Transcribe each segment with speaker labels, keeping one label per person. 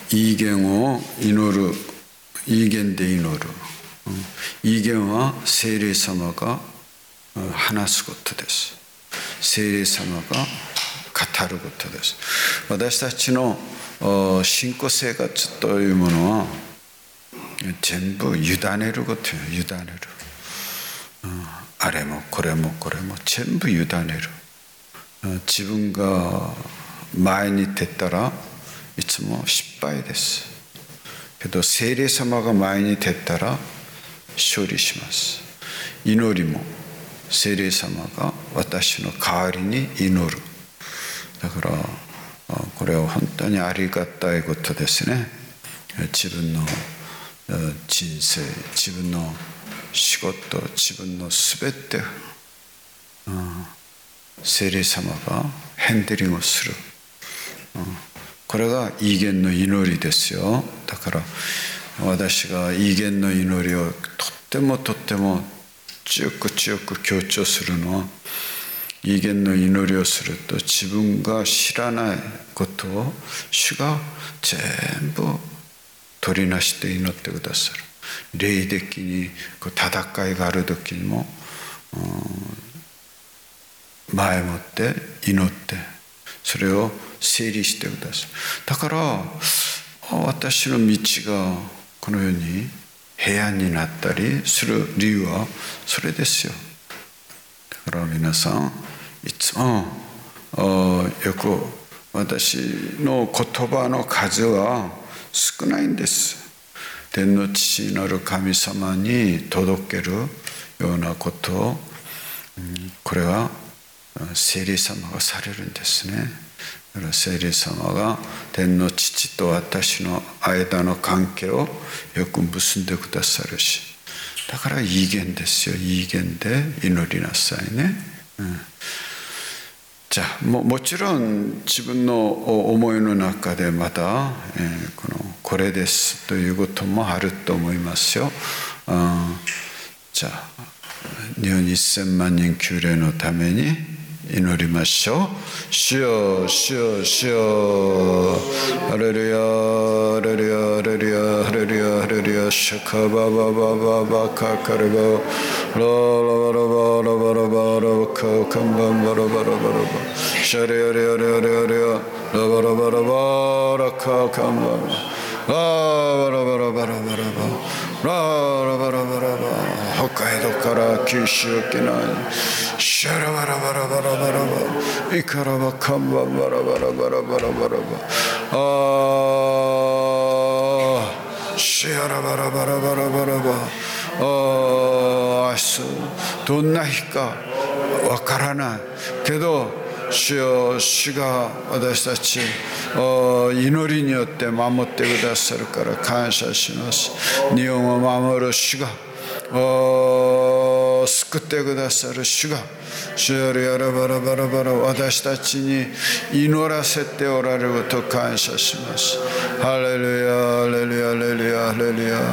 Speaker 1: 異言を祈る、異言で祈る。異言は聖霊様が話すことです。聖霊様が語ることです。私たちの信仰生活というものは全部委ねることよ。委ねる。あれもこれもこれも全部委ねる。自分が前に出たらいつも失敗です。けど聖霊様が前に出たら勝利します。祈りも聖霊様が私の代わりに祈る。だからこれは本当にありがたいことですね。自分の人生、自分の仕事、自分のすべて聖霊様がヘンデリングをする。これが異言の祈りですよ。だから私が異言の祈りをとっても強く強調するのは、異言の祈りをすると自分が知らないことを主が全部取りなして祈ってくださる。霊的に戦いがある時にも前もって祈ってそれを整理してくださる。だから私の道がこのように平安になったりする理由はそれですよ。だから皆さんいつもよく私の言葉の数は少ないんです。天の父なる神様に届けるようなことをこれは聖霊様がされるんですね。だから聖霊様が天の父と私の間の関係をよく結んでくださるし、だから異言ですよ。異言で祈りなさいね。じゃあもちろん自分の思いの中でまたこれですということもあると思いますよ。じゃあ日本1000万人救霊のために祈りましょう。主よ主よ主よ、ハレルヤハレルヤハレルヤハレルヤハレルヤ、シャカバババババカカレバララバラバラバラバラカカンバンバラバラバラバシャレヤレヤレヤレヤレヤラバラバラバラカカンバンラバラバラバラバラバラバラバラバ、北海道から九州沖縄にシャラバラバラバラバラバ、イカラバカンバンバラバラバラバラバラバ、シャラバラバラバラバラバ、明日どんな日かわからないけど、主よ、主が私たち祈りによって守ってくださるから感謝します。日本を守る主が救ってくださる主が、主よりやらばらばらばら私たちに祈らせておられることを感謝します。ハレルヤハレルヤハレルヤハレルヤ、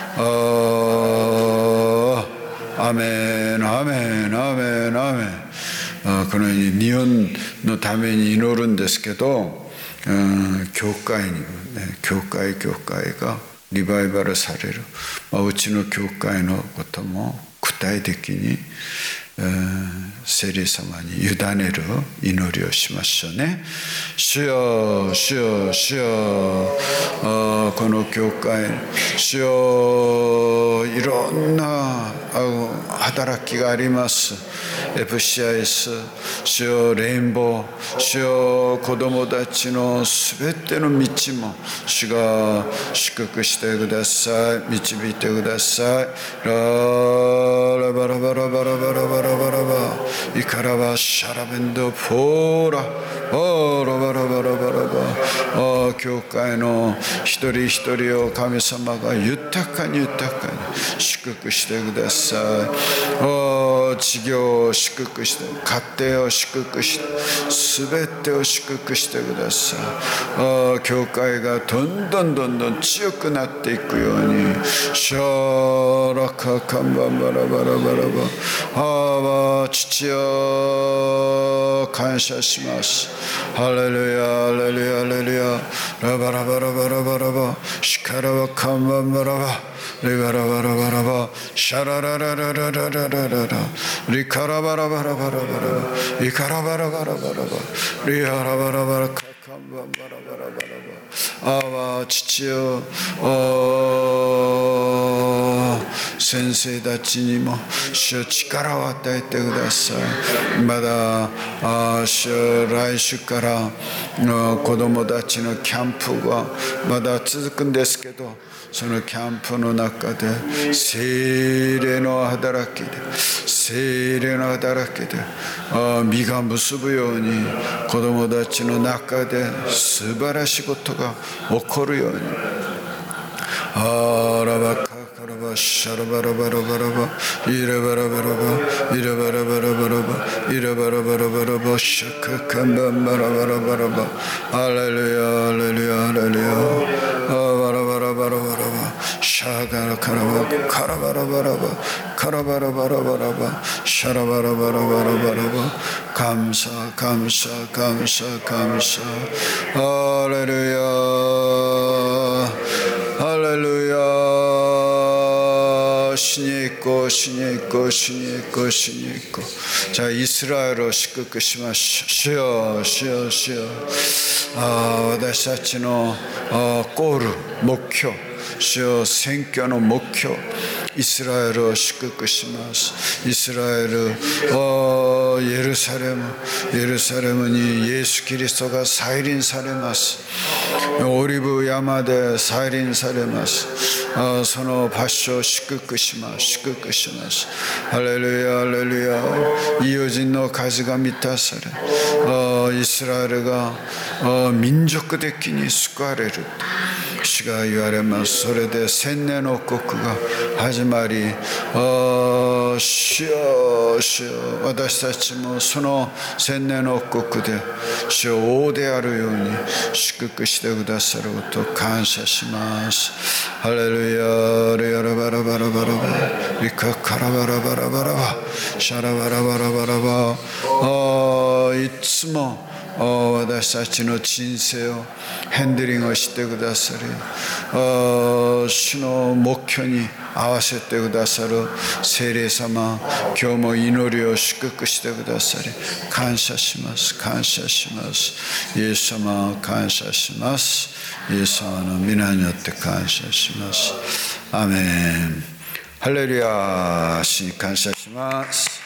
Speaker 1: アメンアメンアメンアメン。このように日本のために祈るんですけど、教会に、教会がリバイバルされる、うちの教会のことも具体的に、聖霊様に委ねる祈りをしましょうね。主よ主よ主よ、この教会主よ、いろんな働きがあります。FCIS、主よレインボー、主よ子供たちのすべての道も主が祝福してください、導いてください。ラバラバラバラバラバラバラバイカラバシャラベンドフォーララバラバラバラバ、教会の一人一人を神様が豊かに祝福してください。事業を祝福して、家庭を祝福して、すべてを祝福してください。教会がどんどん強くなっていくように、シャラカカンバンバラバラバラバ、父よ感謝します。ハレルヤハレルヤハレルヤラバラバラバラバラバシカラバカンバンバラバリバラバラバラバシャララララララララララリカラバラバラバラバラバリカラバラバラバラバリハラバラバラカカンバンバラバラバラバ。あわ父よ、先生たちにも主よ力を与えてください。まだ主よ来週から子供たちのキャンプがまだ続くんですけど、そのキャンプの中で聖霊の働きで実が結ぶように子供たちの中で素晴らしいことが起こるように。あらばかからばシャラバラバラバラバイラバラバラバイラバラバラバラバイラバラバラバラバシャカカンバンバラバラバラバアレルヤアレルヤアレルヤバラバラバラバラバシャガラカラバカラバラバラバカラバラバラバラバシャラバラバラバラバラバ感謝感謝感謝感謝アレルヤハレルヤ死に行こう死に行こう死に行こう死に行こう。じゃあイスラエルを祝福しましょう。主よ主よ主よ、私たちのゴール目標、主よ選挙の目標、イスラエルを祝福します。イスラエル、エルサレムにイエス・キリストが再臨されます。オリブ山で再臨されます。その場所を祝福します。ハレルヤハレルヤ。異邦人の数が満たされ、イスラエルが民族的に救われる主が言われます。それで千年の国が始まり、主よ主よ、私たちもその千年の国で主を王であるように祝福してくださることを感謝します。ハレルヤレヤラバラバラバラバリカカラバラバラバラバシャラバラバラバラバ。いつも私たちの人生をヘンデリングをしてくださり、主の目標に合わせてくださる聖霊様、今日も祈りを祝福してくださり感謝します感謝します。イエス様を感謝します。イエス様の皆によって感謝します。アーメン。ハレルヤ。主に感謝します。